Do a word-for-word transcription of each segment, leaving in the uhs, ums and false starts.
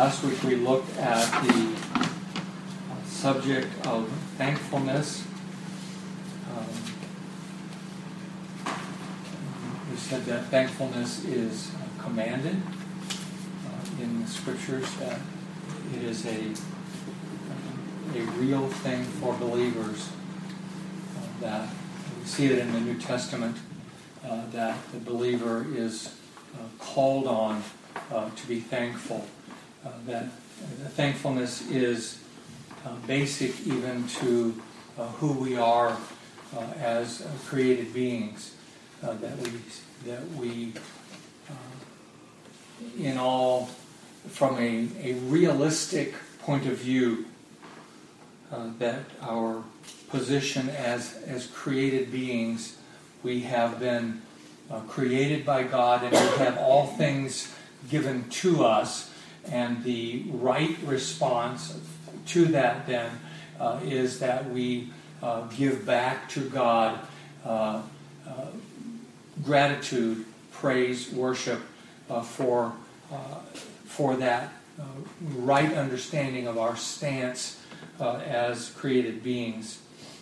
Last week we looked at the subject of thankfulness. Um, we said that thankfulness is commanded uh, in the Scriptures, that it is a, a real thing for believers, uh, that we see it in the New Testament, uh, that the believer is uh, called on uh, to be thankful. Uh, that uh, thankfulness is uh, basic even to uh, who we are uh, as uh, created beings. Uh, that we that we uh, in all, from a, a realistic point of view, uh, that our position as as created beings, we have been uh, created by God, and we have all things given to us. And the right response to that then uh, is that we uh, give back to God uh, uh, gratitude, praise, worship uh, for uh, for that uh, right understanding of our stance uh, as created beings.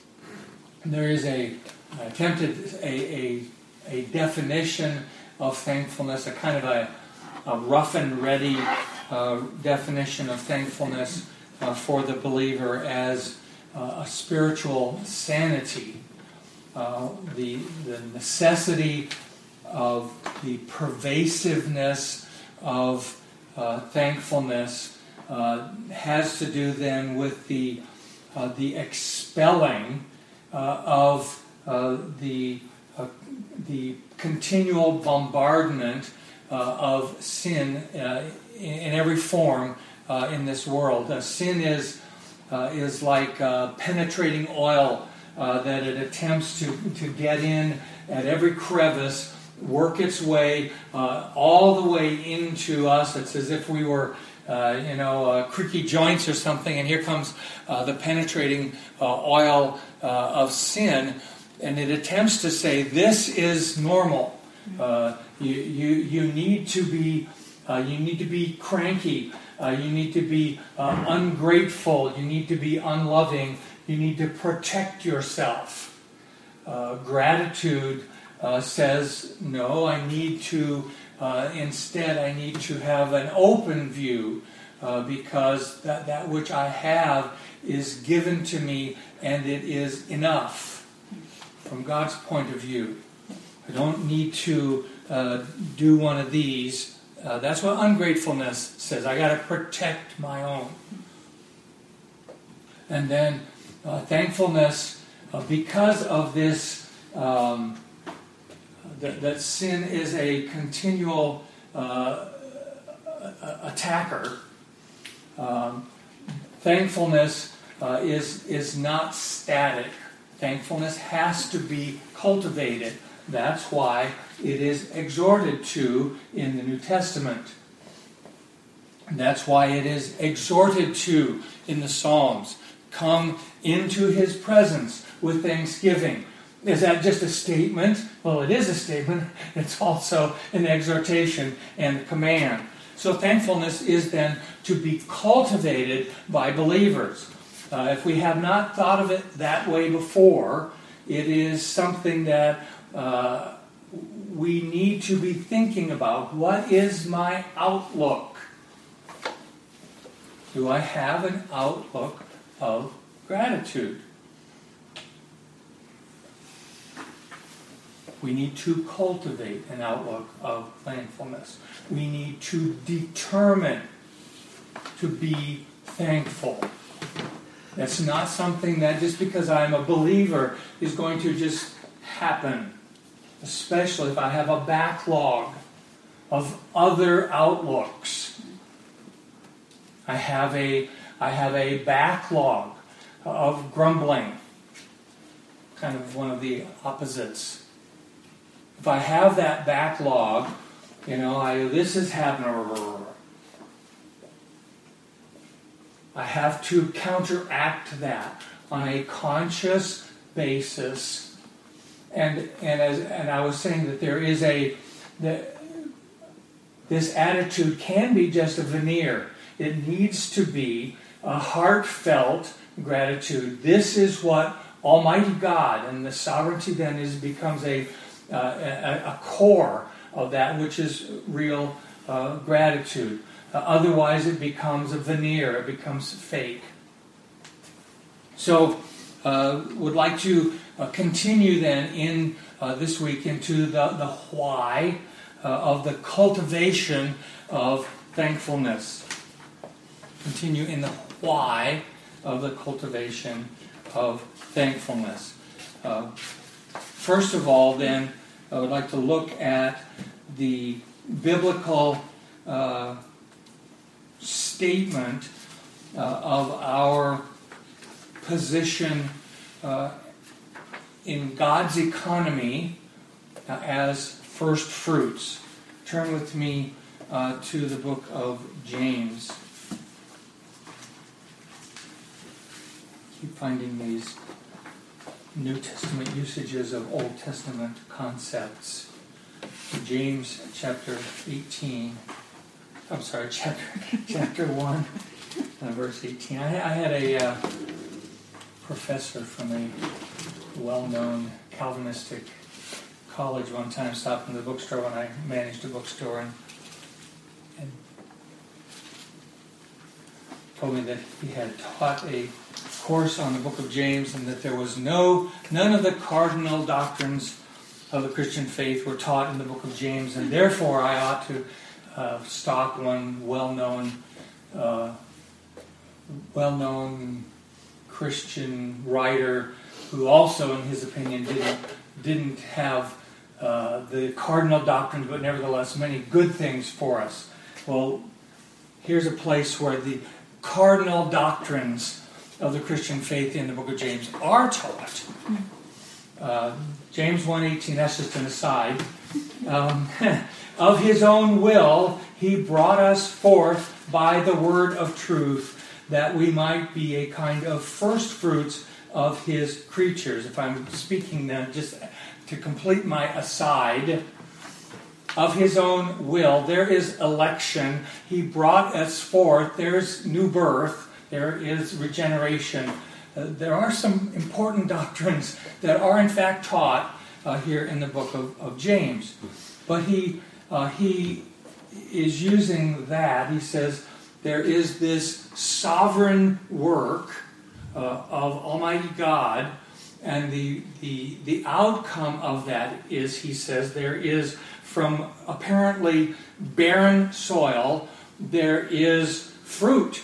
And there is a I attempted a, a a definition of thankfulness, a kind of a, a rough and ready Uh, definition of thankfulness uh, for the believer as uh, a spiritual sanity, uh, the the necessity of the pervasiveness of uh, thankfulness uh, has to do then with the uh, the expelling uh, of uh, the uh, the continual bombardment uh, of sin Uh, in every form uh, in this world. Uh, sin is uh, is like uh, penetrating oil uh, that it attempts to, to get in at every crevice, work its way uh, all the way into us. It's as if we were, uh, you know, uh, creaky joints or something, and here comes uh, the penetrating uh, oil uh, of sin, and it attempts to say, this is normal. Uh, you, you, you need to be Uh, you need to be cranky. Uh, you need to be uh, ungrateful. You need to be unloving. You need to protect yourself. Uh, gratitude uh, says, no, I need to, uh, instead I need to have an open view uh, because that, that which I have is given to me and it is enough from God's point of view. I don't need to uh, do one of these. Uh, that's what ungratefulness says. I got to protect my own. And then uh, thankfulness, uh, because of this, um, that, that sin is a continual uh, attacker. Um, thankfulness uh, is is not static. Thankfulness has to be cultivated. That's why it is exhorted to in the New Testament. That's why it is exhorted to in the Psalms. Come into His presence with thanksgiving. Is that just a statement? Well, it is a statement. It's also an exhortation and a command. So thankfulness is then to be cultivated by believers. Uh, if we have not thought of it that way before, it is something that Uh, we need to be thinking about. What is my outlook? Do I have an outlook of gratitude? We need to cultivate an outlook of thankfulness. We need to determine to be thankful. That's not something that just because I'm a believer is going to just happen. Especially if I have a backlog of other outlooks. I have a I have a backlog of grumbling. Kind of one of the opposites. If I have that backlog, you know, I this is happening. I have to counteract that on a conscious basis. And and as and I was saying that there is a that this attitude can be just a veneer. it needs to be a heartfelt gratitude. This is what Almighty God, and the sovereignty then is becomes a, uh, a, a core of that which is real uh, gratitude. Uh, otherwise it becomes a veneer, it becomes fake. So, uh, would like to uh, continue then in uh, this week into the, the why uh, of the cultivation of thankfulness. Continue in the why of the cultivation of thankfulness. Uh, first of all, then, I would like to look at the biblical uh, statement uh, of our position uh, in God's economy uh, as first fruits. Turn with me uh, to the book of James. Keep finding these New Testament usages of Old Testament concepts. James chapter eighteen. I'm sorry, chapter chapter one, uh, verse eighteen. I, I had a uh, professor from a well-known Calvinistic college one time stopped in the bookstore when I managed a bookstore and, and told me that he had taught a course on the book of James and that there was no none of the cardinal doctrines of the Christian faith were taught in the book of James, and therefore I ought to uh, stock one well-known uh, well-known Christian writer who also, in his opinion, didn't didn't have uh, the cardinal doctrines, but nevertheless many good things for us. Well, here's a place where the cardinal doctrines of the Christian faith in the book of James are taught. Uh, James one eighteen, that's just an aside. Um, of his own will, he brought us forth by the word of truth, that we might be a kind of first fruits of his creatures. If I'm speaking then, just to complete my aside, of his own will, there is election. He brought us forth. There's new birth. There is regeneration. Uh, there are some important doctrines that are in fact taught uh, here in the book of, of James. But he uh, he is using that. He says there is this sovereign work uh, of Almighty God, and the, the, the outcome of that is, he says, there is from apparently barren soil, there is fruit.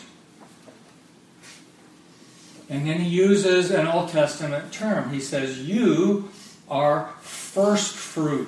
And then he uses an Old Testament term. He says, you are first fruit.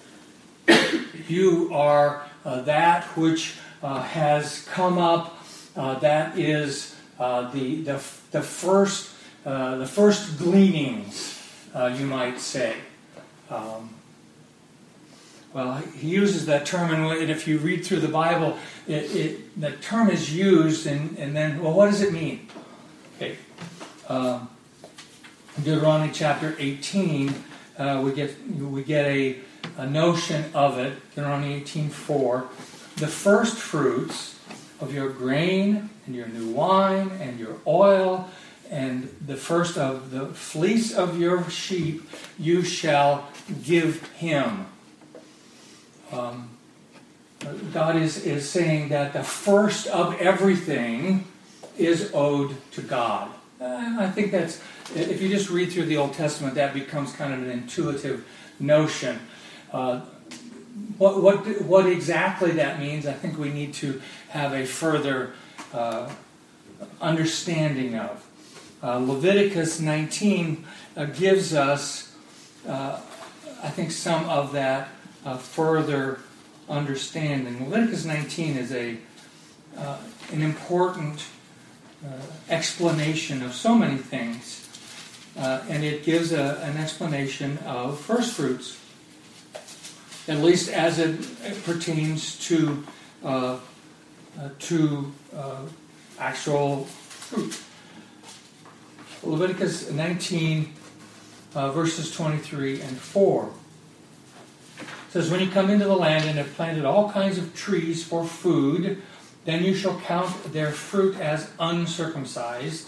You are uh, that which uh, has come up. Uh, that is uh, the, the the first uh, the first gleanings, uh, you might say. Um, well, he uses that term, and if you read through the Bible, it, it, the term is used, and, and then, well, what does it mean? Okay. Uh, Deuteronomy chapter eighteen, uh, we get we get a, a notion of it. Deuteronomy eighteen four, the first fruits of your grain and your new wine and your oil and the first of the fleece of your sheep you shall give him. Um, God is, is saying that the first of everything is owed to God. Uh, I think that's, if you just read through the Old Testament, that becomes kind of an intuitive notion. Uh, what, what, what exactly that means, I think we need to have a further uh, understanding of. Uh, Leviticus nineteen uh, gives us, uh, I think, some of that uh, further understanding. Leviticus nineteen is a uh, an important uh, explanation of so many things, uh, and it gives a, an explanation of first fruits, at least as it, it pertains to uh, uh, to uh, actual fruit. Leviticus nineteen, uh, verses twenty-three and four. It says, when you come into the land and have planted all kinds of trees for food, Then you shall count their fruit as uncircumcised.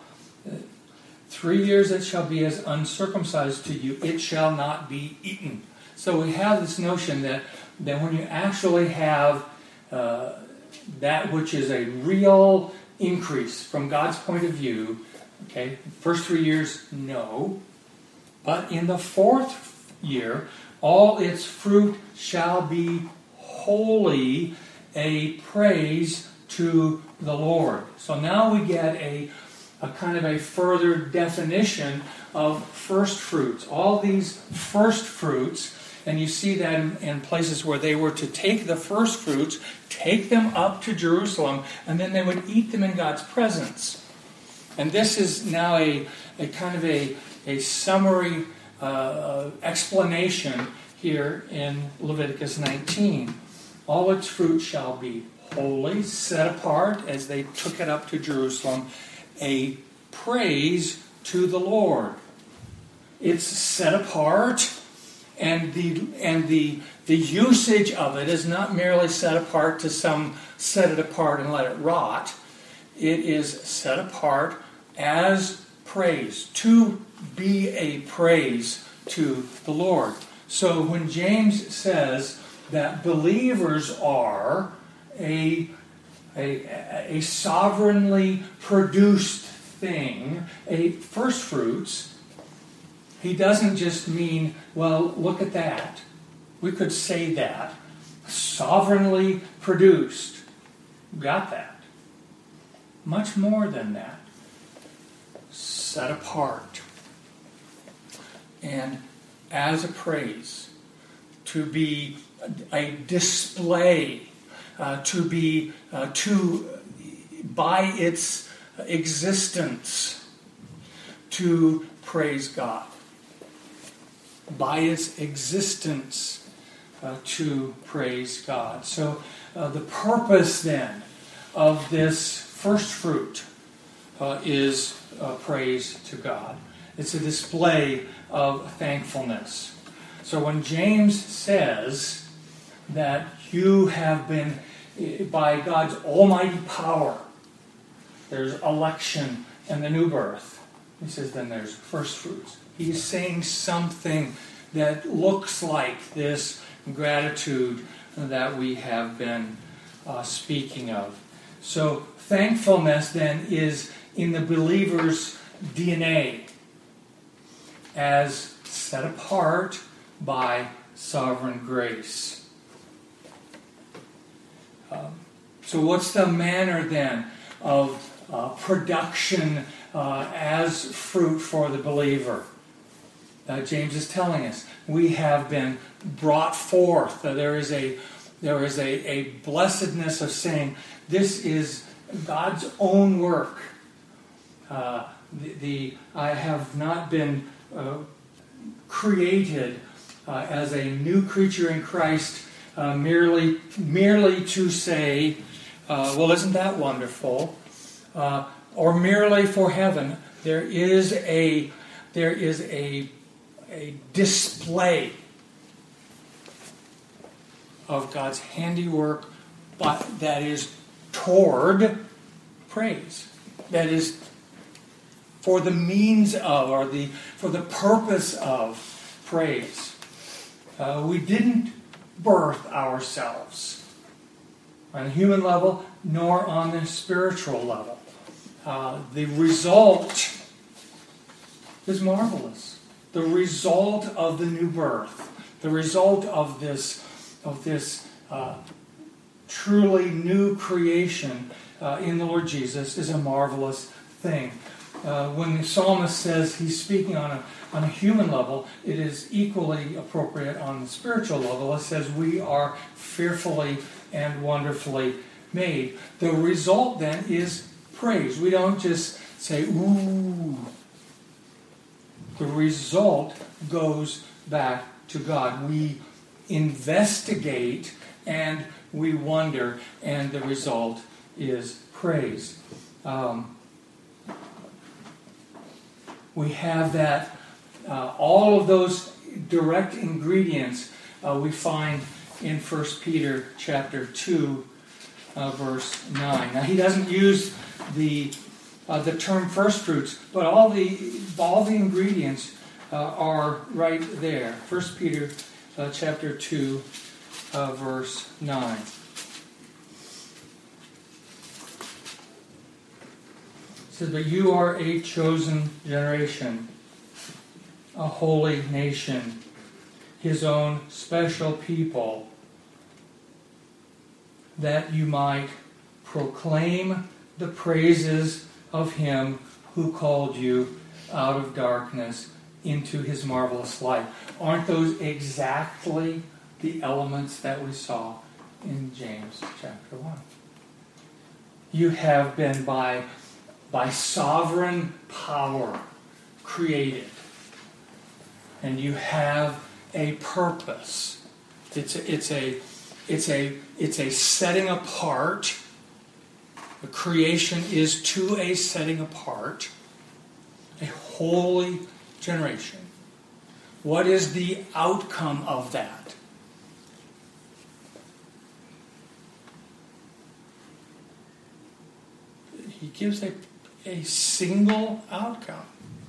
Three years it shall be as uncircumcised to you. It shall not be eaten. So we have this notion that, that when you actually have uh, that which is a real increase from God's point of view, okay, first three years, no. But in the fourth year, all its fruit shall be wholly a praise to the Lord. So now we get a, a kind of a further definition of first fruits. All these first fruits, and you see that in, in places where they were to take the first fruits, take them up to Jerusalem, and then they would eat them in God's presence. And this is now a, a kind of a, a summary uh, explanation here in Leviticus nineteen. All its fruit shall be holy, set apart, as they took it up to Jerusalem, a praise to the Lord. It's set apart, and the and the the usage of it is not merely set apart to some set it apart and let it rot. It is set apart as praise, to be a praise to the Lord. So when James says that believers are a, a, a sovereignly produced thing, a first fruits, he doesn't just mean, well, look at that. We could say that. Sovereignly produced. Got that. Much more than that. Set apart. And as a praise, to be a display, uh, to be, uh, to, by its existence, to praise God. By its existence, uh, to praise God. So uh, the purpose then of this first fruit uh, is uh, praise to God. It's a display of thankfulness. So when James says that you have been, by God's almighty power, there's election and the new birth. He says then there's first fruits. He's saying something that looks like this gratitude that we have been uh, speaking of. So thankfulness then is in the believer's D N A as set apart by sovereign grace. Um, so what's the manner then of uh, production uh, as fruit for the believer? Uh, James is telling us we have been brought forth. Uh, there is a there is a, a blessedness of saying this is God's own work. Uh, the, the I have not been uh, created uh, as a new creature in Christ uh, merely merely to say, uh, well, isn't that wonderful? Uh, or merely for heaven. There is a there is a a display of God's handiwork, but that is toward praise. That is for the means of, or the for the purpose of praise. Uh, we didn't birth ourselves on a human level, nor on the spiritual level. Uh, the result is marvelous. The result of the new birth, the result of this, of this uh, truly new creation uh, in the Lord Jesus is a marvelous thing. Uh, when the psalmist says he's speaking on a on a human level, it is equally appropriate on the spiritual level. It says we are fearfully and wonderfully made. The result then is praise. We don't just say, ooh. The result goes back to God. We investigate and we wonder, and the result is praise. Um, we have that, uh, all of those direct ingredients uh, we find in First Peter chapter two, uh, verse nine. Now he doesn't use the uh, the term first fruits, but all the all the ingredients uh, are right there. First Peter uh, chapter two, uh, verse nine. It says, "But you are a chosen generation, a holy nation, his own special people, that you might proclaim the praises of him who called you out of darkness into his marvelous light." Aren't those exactly the elements that we saw in James chapter one? You have been by, by sovereign power created. And you have a purpose. It's a, it's a, it's a, it's a setting apart. The creation is to a setting apart, a holy generation. What is the outcome of that? He gives a, a single outcome.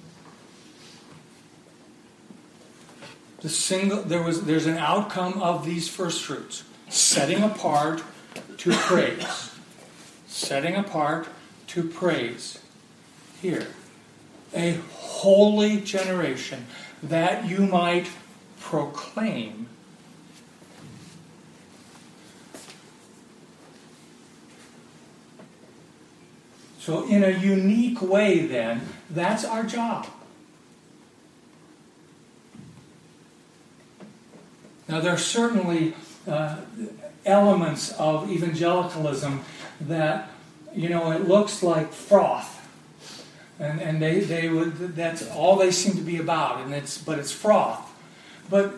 The single there was there's an outcome of these first fruits, setting apart to praise. Setting apart to praise. Here, a holy generation, that you might proclaim So in a unique way then, that's our job. Now there are certainly uh, elements of evangelicalism that, you know, it looks like froth. And and they, they would that's all they seem to be about, and it's but it's froth. But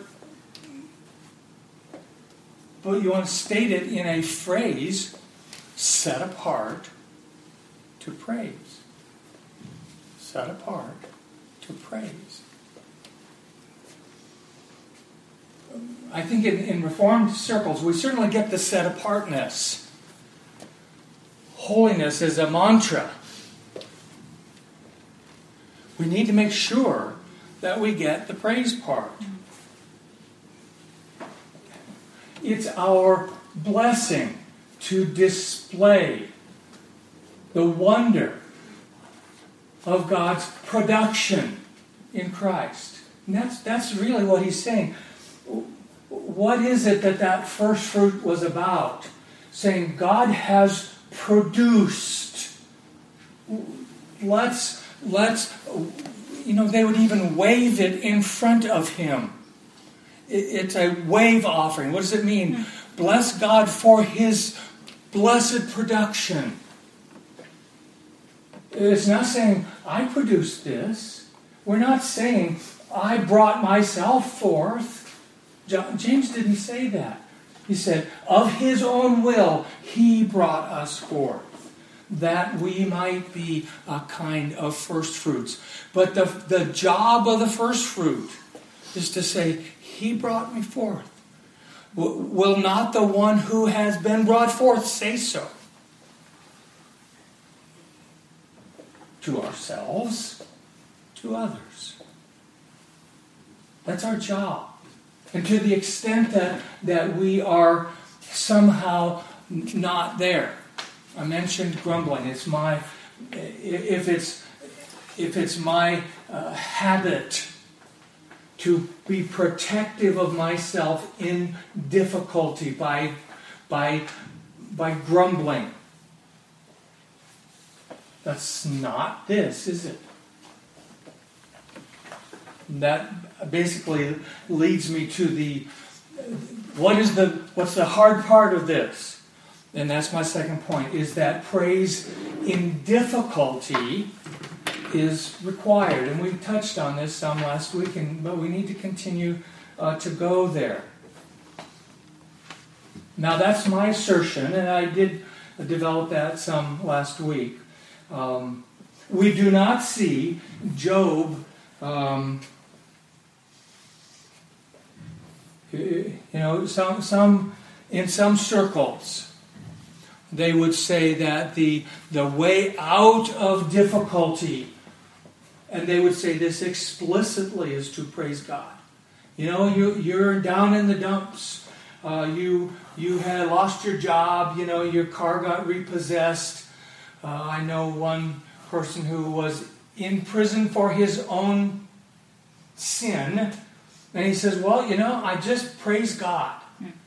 but you want to state it in a phrase set apart to praise. Set apart to praise. I think in, in Reformed circles we certainly get the set apartness. Holiness is a mantra. We need to make sure that we get the praise part. It's our blessing to display the wonder of God's production in Christ. And that's, that's really what he's saying. What is it that that first fruit was about? Saying God has produced. Let's, let's, you know, they would even wave it in front of him. It's a wave offering. What does it mean? Bless God for his blessed production. It's not saying, I produced this. We're not saying, I brought myself forth. James didn't say that. He said, of his own will, he brought us forth, that we might be a kind of first fruits. But the, the job of the first fruit is to say, he brought me forth. Will not the one who has been brought forth say so? To ourselves, to others. That's our job. And to the extent that, that we are somehow not there. I mentioned grumbling. It's my, if it's, if it's my uh, habit to be protective of myself in difficulty by, by, by grumbling. That's not this, is it? That basically leads me to the, what is the, what's the hard part of this? And that's my second point, is that praise in difficulty is required. And we touched on this some last week, and, but we need to continue uh, to go there. Now that's my assertion, and I did develop that some last week. Um, we do not see Job, um, you know, some some in some circles, they would say that the, the way out of difficulty, and they would say this explicitly, is to praise God. You know, you, you're down in the dumps. Uh, you you had lost your job. You know, your car got repossessed. Uh, I know one person who was in prison for his own sin. And he says, well, you know, I just praise God.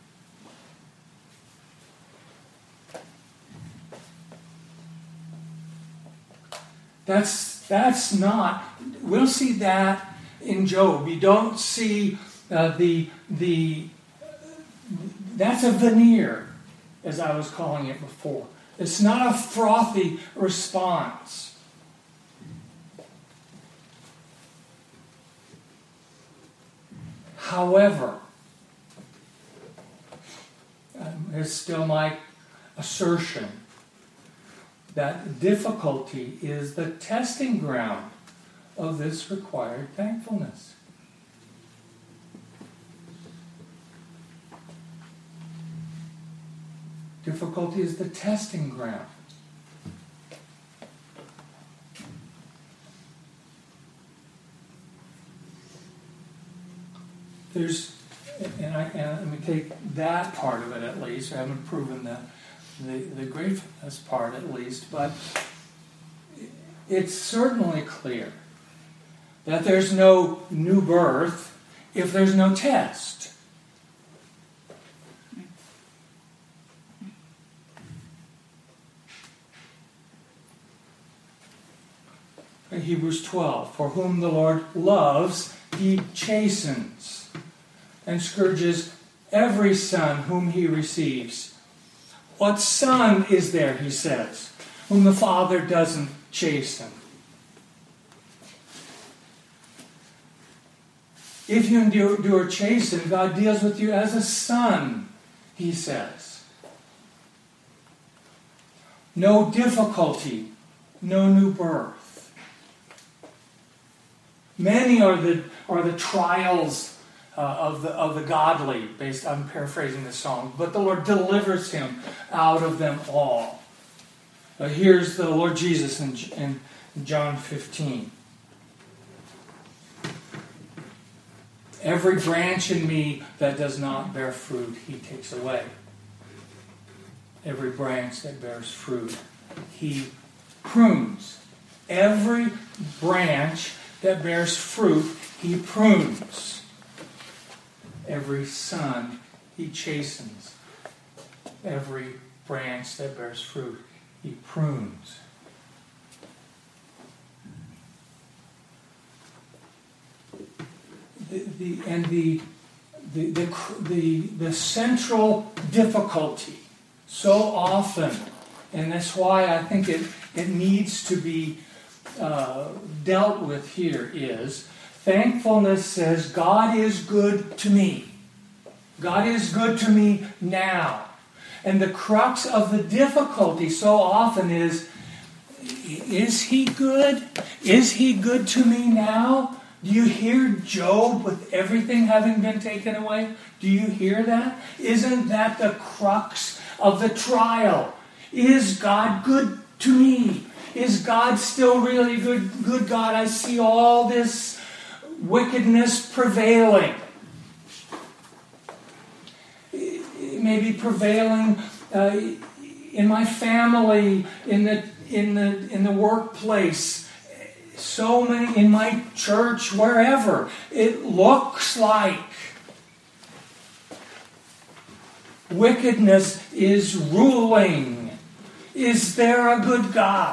That's that's not. We'll see that in Job. You don't see uh, the the. That's a veneer, as I was calling it before. It's not a frothy response. However, um, it's still my assertion that difficulty is the testing ground of this required thankfulness. Difficulty is the testing ground. There's, and, I, and let me take that part of it at least. I haven't proven the, the, the gratefulness part at least, but it's certainly clear that there's no new birth if there's no test. Hebrews twelve, for whom the Lord loves, he chastens and scourges every son whom he receives. What son is there, he says, whom the Father doesn't chasten? If you endure chasten, God deals with you as a son, he says. No difficulty, no new birth. Many are the are the trials uh, of the of the godly. Based, I'm paraphrasing the song, but the Lord delivers him out of them all. Uh, here's the Lord Jesus in, in John fifteen. Every branch in me that does not bear fruit, he takes away. Every branch that bears fruit, he prunes. Every branch that bears fruit, he prunes. Every son, he chastens. Every branch that bears fruit, he prunes. The, the, and the, the, the, the, the central difficulty so often, and that's why I think it, it needs to be Uh, dealt with here, is thankfulness says God is good to me. God is good to me now. And the crux of the difficulty so often is, is he good? Is he good to me now? Do you hear Job with everything having been taken away? Do you hear that? Isn't that the crux of the trial? Is God good to me? Is God still really good, good God? I see all this wickedness prevailing. It may be prevailing uh, in my family, in the in the in the workplace, so many in my church, wherever. It looks like wickedness is ruling. Is there a good God?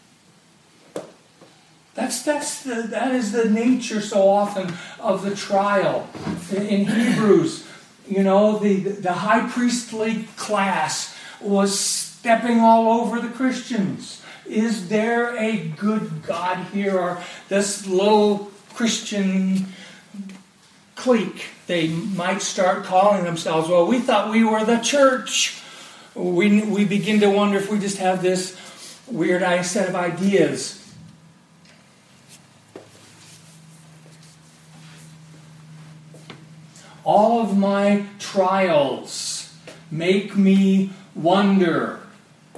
That's that's the that is the nature so often of the trial. In Hebrews, you know, the the high priestly class was stepping all over the Christians. Is there a good God here? Or this little Christian clique, they might start calling themselves, well, we thought we were the church. We we begin to wonder if we just have this weird set of ideas. All of my trials make me wonder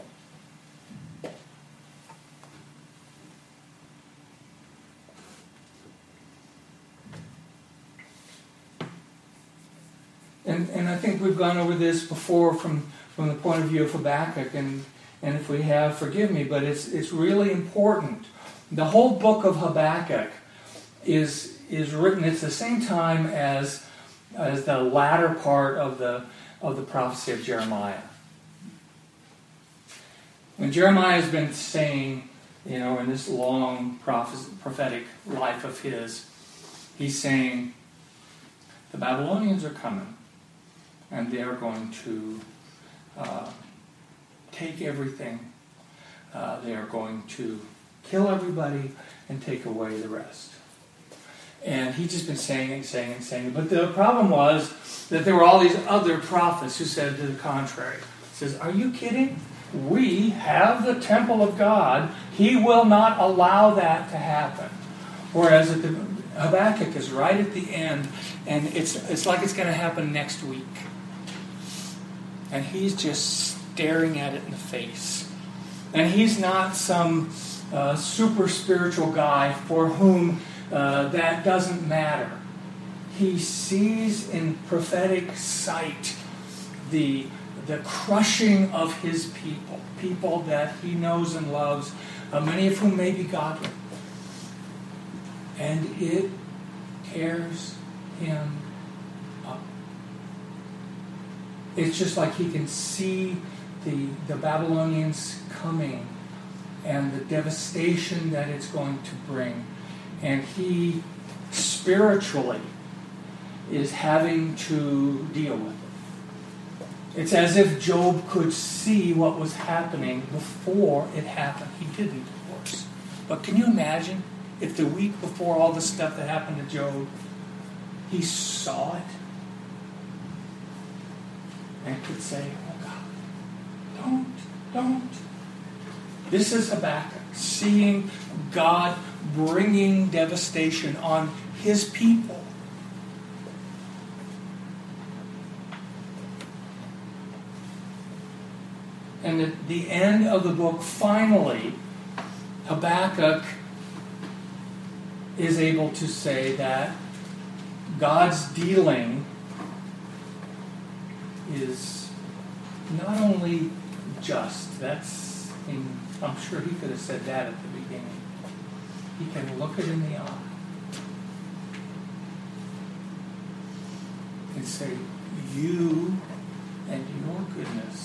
gone over this before from, from the point of view of Habakkuk, and, and if we have, forgive me, but it's it's really important. The whole book of Habakkuk is is written at the same time as as the latter part of the of the prophecy of Jeremiah. When Jeremiah has been saying, you know, in this long prophetic life of his, he's saying, the Babylonians are coming, and they are going to uh, take everything. Uh, they are going to kill everybody and take away the rest. And he's just been saying and saying and saying it. But the problem was that there were all these other prophets who said to the contrary. He says, are you kidding? We have the temple of God. He will not allow that to happen. Whereas at the, Habakkuk is right at the end, and it's it's like it's going to happen next week. And he's just staring at it in the face. And he's not some uh, super spiritual guy for whom uh, that doesn't matter. He sees in prophetic sight the the crushing of his people, people that he knows and loves, uh, many of whom may be godly. And it tears him up. It's just like he can see the, the Babylonians coming and the devastation that it's going to bring. And he spiritually is having to deal with it. It's as if Job could see what was happening before it happened. He didn't, of course. But can you imagine if the week before all the stuff that happened to Job, he saw it and could say, oh God, don't, don't. This is Habakkuk, seeing God bringing devastation on his people. And at the end of the book, finally, Habakkuk is able to say that God's dealing is not only just. That's, I mean, I'm sure he could have said that at the beginning. He can look it in the eye and say, you and your goodness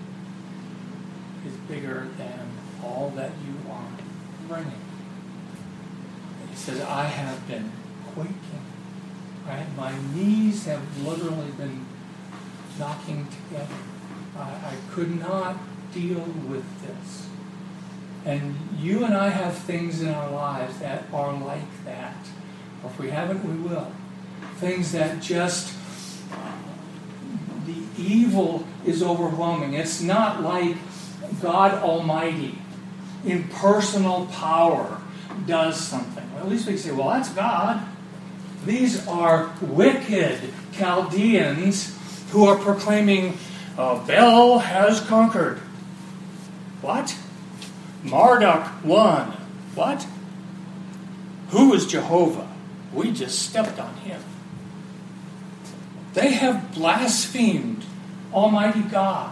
is bigger than all that you are bringing. He says, I have been quaking. Right? My knees have literally been knocking together. I, I could not deal with this. And you and I have things in our lives that are like that. Or if we haven't, we will. Things that just, the evil is overwhelming. It's not like God Almighty in personal power does something. Well, at least we can say, well, that's God. These are wicked Chaldeans who are proclaiming, uh, Bel has conquered. What? Marduk won. What? Who is Jehovah? We just stepped on him. They have blasphemed Almighty God.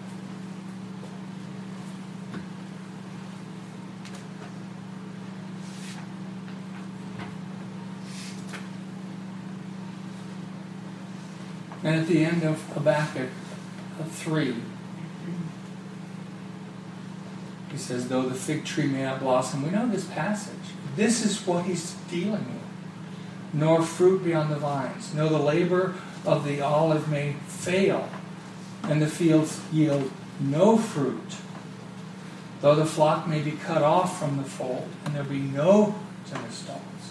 And at the end of Habakkuk three, he says, though the fig tree may not blossom, we know this passage. This is what he's dealing with. Nor fruit be on the vines. No, the labor of the olive may fail, and the fields yield no fruit. Though the flock may be cut off from the fold, and there be no herds in the stalls,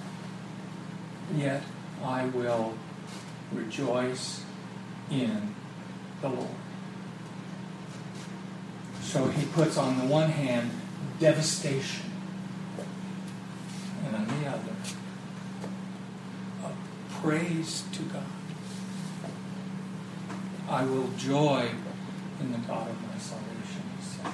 yet I will rejoice in the Lord. So he puts on the one hand devastation, and on the other a praise to God. I will joy in the God of my salvation, he says.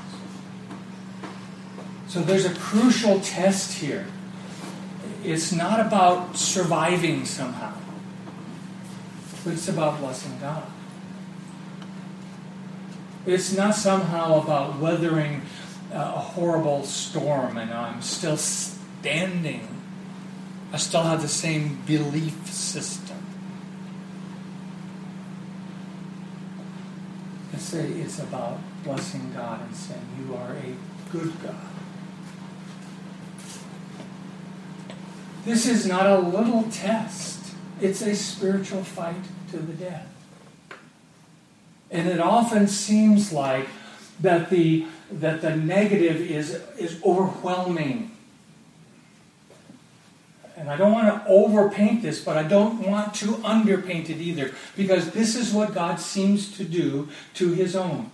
So there's a crucial test here. It's not about surviving somehow, but it's about blessing God. It's not somehow about weathering a horrible storm and I'm still standing. I still have the same belief system. I say it's about blessing God and saying, you are a good God. This is not a little test. It's a spiritual fight to the death. And it often seems like that the that the negative is, is overwhelming. And I don't want to overpaint this, but I don't want to underpaint it either, because this is what God seems to do to his own.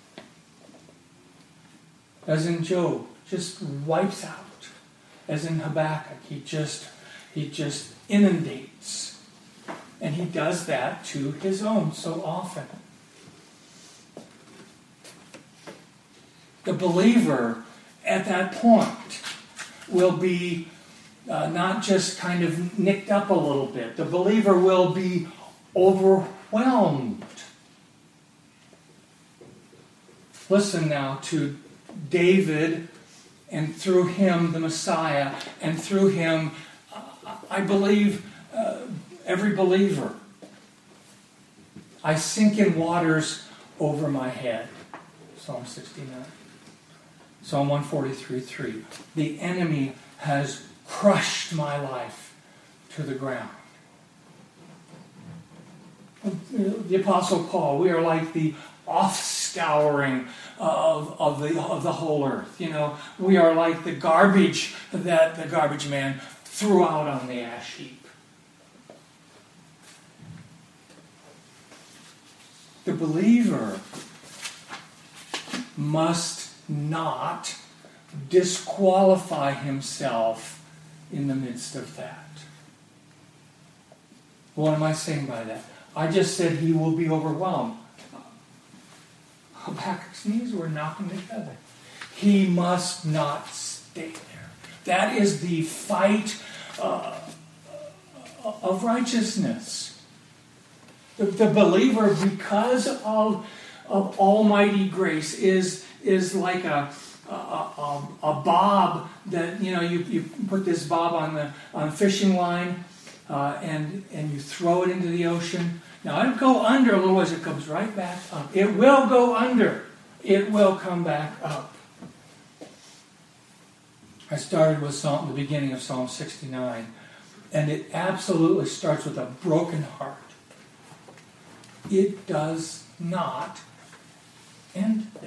As in Job, just wipes out. As in Habakkuk, he just he just inundates. And he does that to his own so often. The believer at that point will be uh, not just kind of nicked up a little bit. The believer will be overwhelmed. Listen now to David, and through him the Messiah, and through him, uh, I believe, uh, every believer. I sink in waters over my head. Psalm sixty-nine. Psalm one forty-three, three. The enemy has crushed my life to the ground. The Apostle Paul, we are like the offscouring of, of, the, of the whole earth. You know, we are like the garbage that the garbage man threw out on the ash heap. The believer must not disqualify himself in the midst of that. What am I saying by that? I just said he will be overwhelmed. Habakkuk's knees were knocking together. He must not stay there. That is the fight uh, of righteousness. The, the believer, because of, of almighty grace, is is like a a, a a bob that, you know, you, you put this bob on the on a fishing line uh, and and you throw it into the ocean. Now it'll go under a little ways. It comes right back up. It will go under. It will come back up. I started with Psalm, the beginning of Psalm sixty-nine, and it absolutely starts with a broken heart. It does not end there.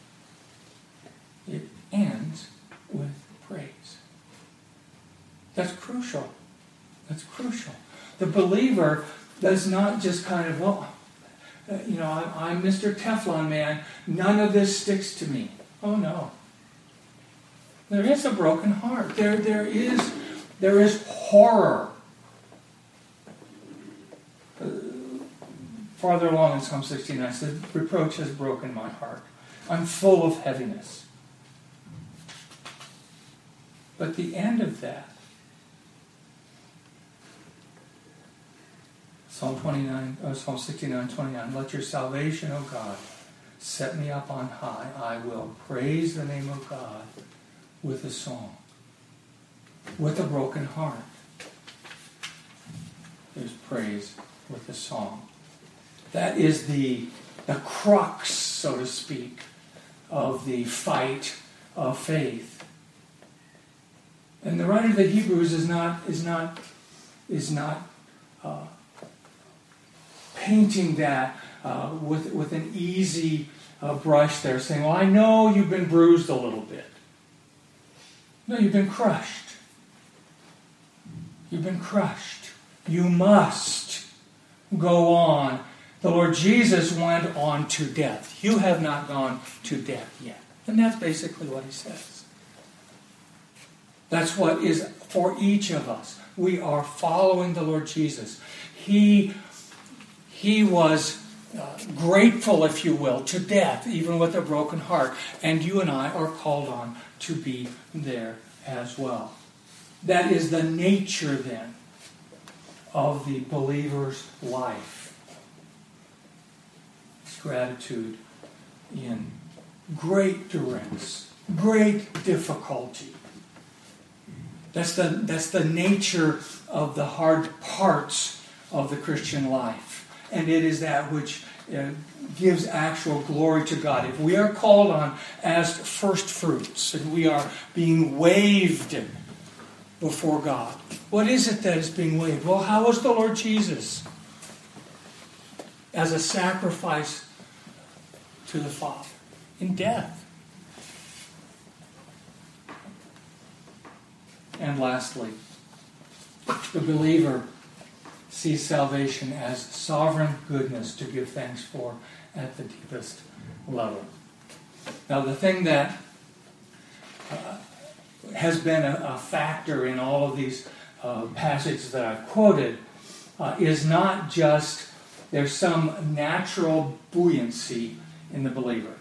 It ends with praise. That's crucial. That's crucial. The believer does not just kind of, well, uh, you know, I'm, I'm Mister Teflon Man. None of this sticks to me. Oh no. There is a broken heart. There, there is, there is horror. Uh, farther along in Psalm sixty-nine, it says, reproach has broken my heart. I'm full of heaviness. But the end of that, Psalm twenty-nine, uh, Psalm sixty-nine, twenty-nine. Let your salvation, O God, set me up on high. I will praise the name of God with a song, with a broken heart. There's praise with a song. That is the the crux, so to speak, of the fight of faith. And the writer of the Hebrews is not is not is not uh, painting that uh, with with an easy uh, brush there, saying, "Well, I know you've been bruised a little bit." No, you've been crushed. You've been crushed. You must go on. The Lord Jesus went on to death. You have not gone to death yet. And that's basically what he says. That's what is for each of us. We are following the Lord Jesus. He, he was uh, grateful, if you will, to death, even with a broken heart. And you and I are called on to be there as well. That is the nature, then, of the believer's life. Gratitude in great duress, great difficulty. That's the, that's the nature of the hard parts of the Christian life. And it is that which uh, gives actual glory to God. If we are called on as first fruits, and we are being waved before God, what is it that is being waved? Well, how was the Lord Jesus as a sacrifice to the Father in death? And lastly, the believer sees salvation as sovereign goodness to give thanks for at the deepest level. Now, the thing that uh, has been a, a factor in all of these uh, passages that I've quoted uh, is not just there's some natural buoyancy in the believer.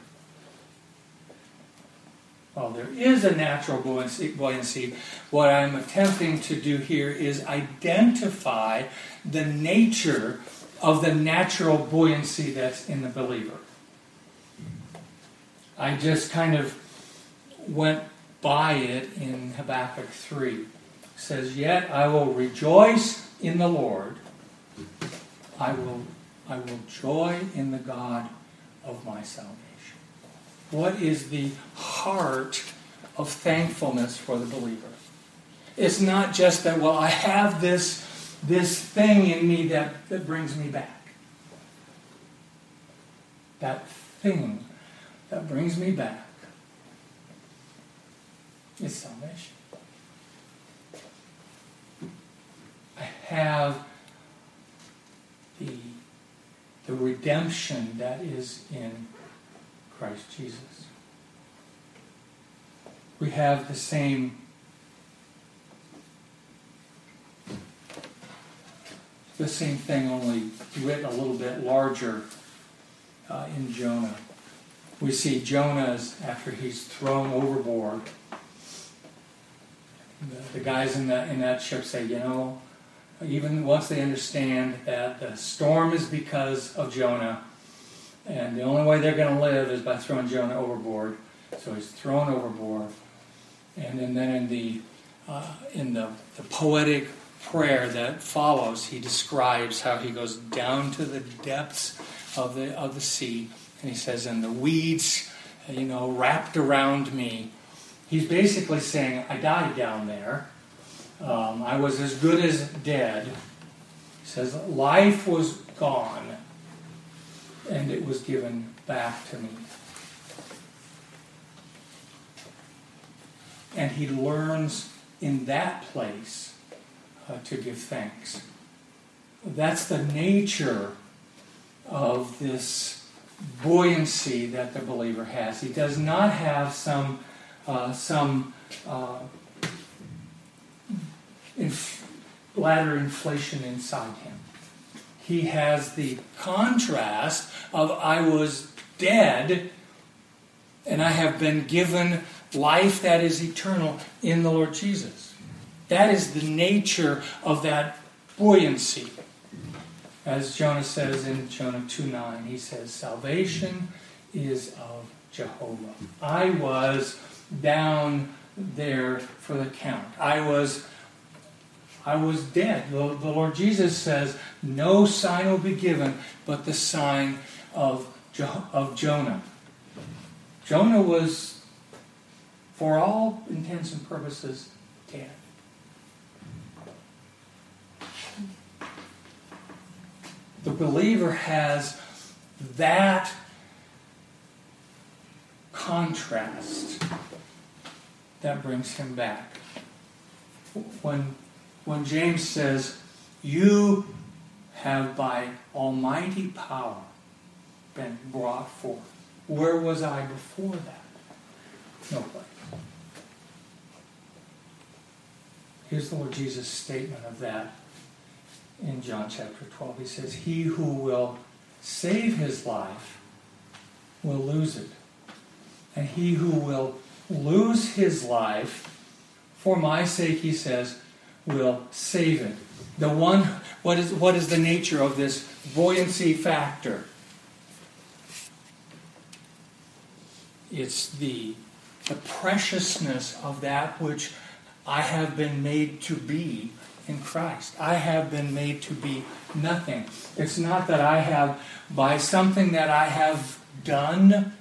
Well, there is a natural buoyancy, buoyancy. What I'm attempting to do here is identify the nature of the natural buoyancy that's in the believer. I just kind of went by it in Habakkuk three. It says, "Yet I will rejoice in the Lord. I will, I will joy in the God of my salvation." What is the heart of thankfulness for the believer? It's not just that, well, I have this, this thing in me that, that brings me back. That thing that brings me back is salvation. I have the, the redemption that is in Christ Jesus. We have the same the same thing, only writ a little bit larger uh, in Jonah. We see Jonah's after he's thrown overboard. The, the guys in that in that ship say, you know, even once they understand that the storm is because of Jonah, and the only way they're going to live is by throwing Jonah overboard. So he's thrown overboard. And then, then in the uh, in the, the poetic prayer that follows, he describes how he goes down to the depths of the of the sea, and he says, "And the weeds, you know, wrapped around me." He's basically saying, "I died down there. Um, I was as good as dead." He says, "Life was gone, and it was given back to me." And he learns in that place uh, to give thanks. That's the nature of this buoyancy that the believer has. He does not have some uh, some uh, inf- ladder inflation inside him. He has the contrast of I was dead and I have been given life that is eternal in the Lord Jesus. That is the nature of that buoyancy. As Jonah says in Jonah two nine, he says, "Salvation is of Jehovah." I was down there for the count. I was I was dead. The, the Lord Jesus says, "No sign will be given but the sign of, jo- of Jonah." Jonah was, for all intents and purposes, dead. The believer has that contrast that brings him back. When, when James says, "You have by almighty power been brought forth." Where was I before that? No place. Here's the Lord Jesus' statement of that in John chapter twelve. He says, "He who will save his life will lose it. And he who will lose his life for my sake," he says, "will save it." The one, what is, what is the nature of this buoyancy factor? it's the, the preciousness of that which I have been made to be in Christ. I have been made to be nothing. It's not that I have, by something that I have done,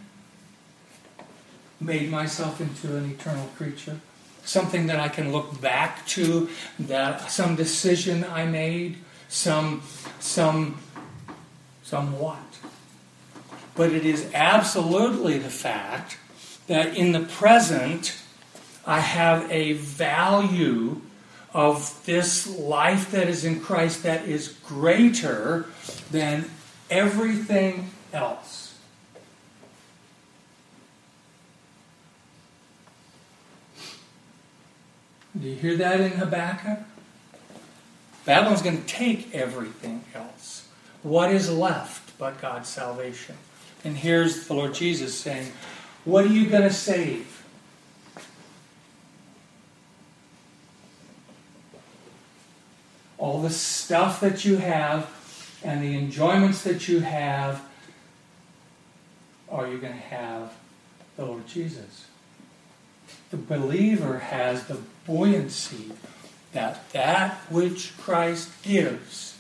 made myself into an eternal creature. Something that I can look back to, that some decision I made, some, some, some what. But it is absolutely the fact that in the present, I have a value of this life that is in Christ that is greater than everything else. Do you hear that in Habakkuk? Babylon's going to take everything else. What is left but God's salvation? And here's the Lord Jesus saying, what are you going to save? All the stuff that you have and the enjoyments that you have, are you going to have the Lord Jesus? The believer has the buoyancy that that which Christ gives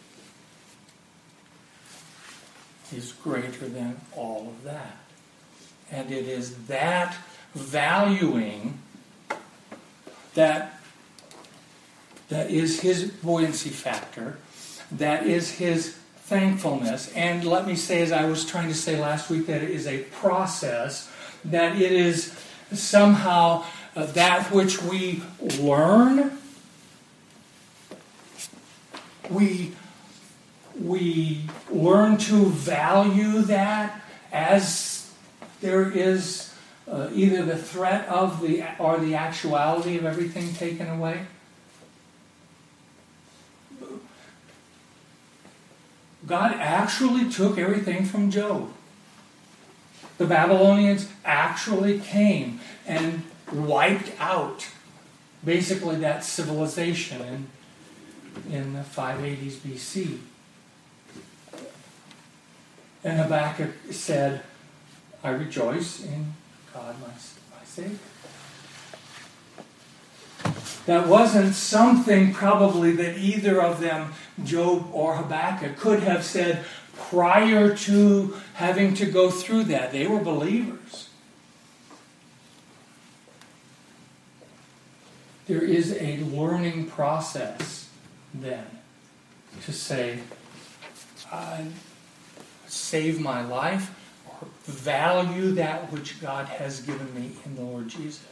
is greater than all of that. And it is that valuing that that is his buoyancy factor, that is his thankfulness. And let me say, as I was trying to say last week, that it is a process, that it is somehow uh, that which we learn, we, we learn to value that as there is uh, either the threat of the or the actuality of everything taken away. God actually took everything from Job. The Babylonians actually came and wiped out basically that civilization in, in the five eighties B C. And Habakkuk said, I rejoice in God my, my Savior. That wasn't something probably that either of them, Job or Habakkuk, could have said prior to having to go through that. They were believers. There is a learning process then to say, I save my life or value that which God has given me in the Lord Jesus.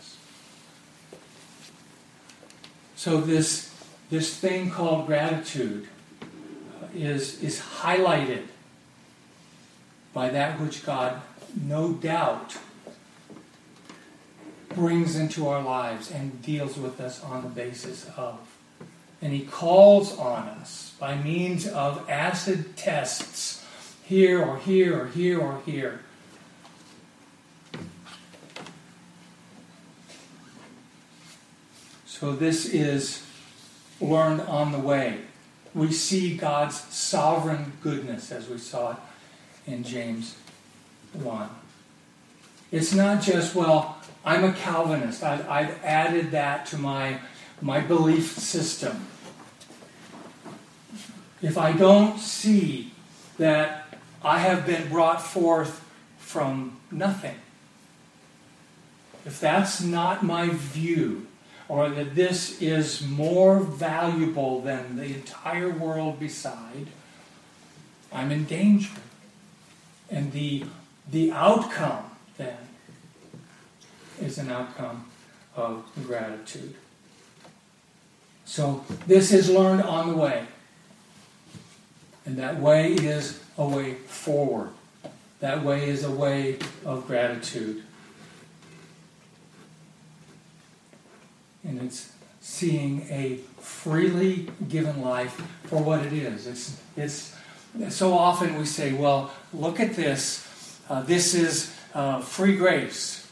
So this, this thing called gratitude uh, is, is highlighted by that which God, no doubt, brings into our lives and deals with us on the basis of. And he calls on us by means of acid tests, here or here or here or here. So this is learned on the way. We see God's sovereign goodness as we saw it in James one. It's not just, well, I'm a Calvinist. I, I've added that to my, my belief system. If I don't see that I have been brought forth from nothing, if that's not my view, or that this is more valuable than the entire world beside, I'm in danger. And the, the outcome, then, is an outcome of gratitude. So this is learned on the way. And that way is a way forward. That way is a way of gratitude. And it's seeing a freely given life for what it is. It's, it's so often we say, well, look at this. Uh, this is uh, free grace.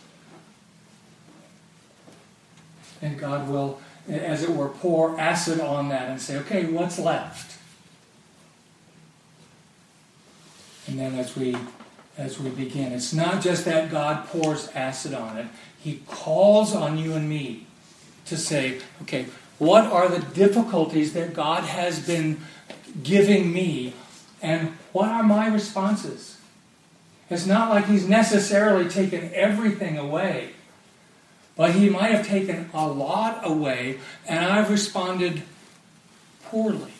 And God will, as it were, pour acid on that and say, okay, what's left? And then as we as we begin. It's not just that God pours acid on it. He calls on you and me to say, okay, what are the difficulties that God has been giving me, and what are my responses? It's not like He's necessarily taken everything away, but He might have taken a lot away, and I've responded poorly.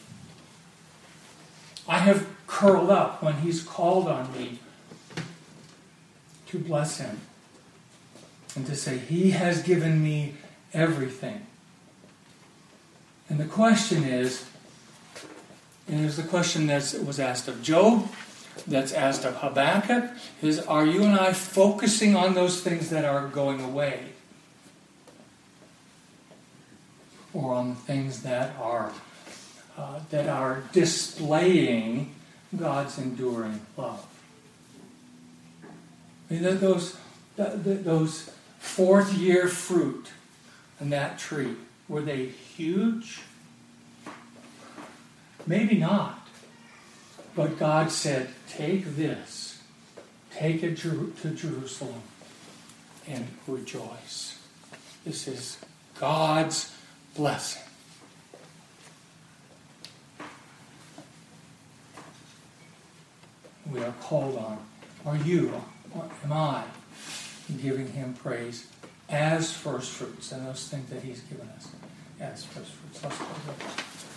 I have curled up when He's called on me to bless Him and to say, He has given me everything. And the question is, and it's the question that was asked of Job, that's asked of Habakkuk, is, are you and I focusing on those things that are going away? Or on things that are uh, that are displaying God's enduring love? I mean, those, those fourth year fruit in that tree, were they huge? Maybe not. But God said, take this, take it to Jerusalem, and rejoice. This is God's blessing. We are called on. Are you, or am I, giving Him praise as first fruits, and those things that He's given us as first fruits? Let's close up.